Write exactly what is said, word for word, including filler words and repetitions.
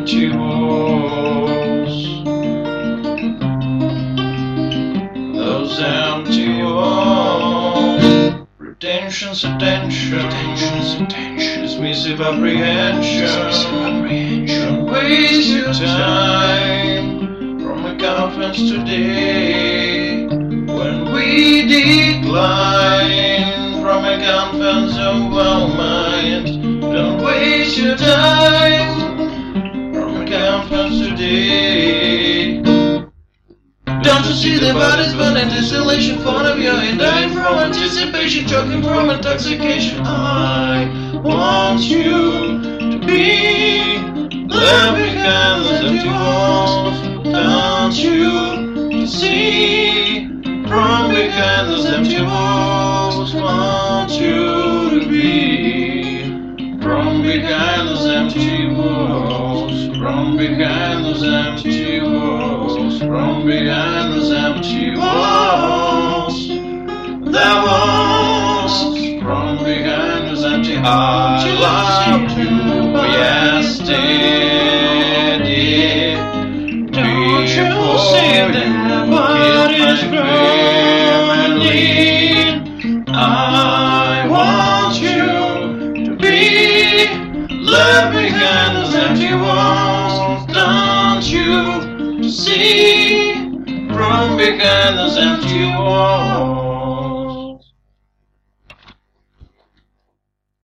empty walls. Those empty walls. Retentions, attention, retentions, attention. Dismissive apprehension, dismissive apprehension. Don't waste your time from a conference today. When we decline from a conference of our mind, don't waste your time from a conference today. Don't you see the bodies burning, desolation, front of you, and dying from anticipation, choking from intoxication? I want you to be left behind those empty walls. Don't you see from behind those empty walls? Want you to be from behind those empty walls. From behind those empty walls. From behind those empty walls. The walls. From behind those empty hearts. I loved you yesterday. Don't you see that what is burning? I want you to be left behind those empty walls. Don't you see from behind those empty walls?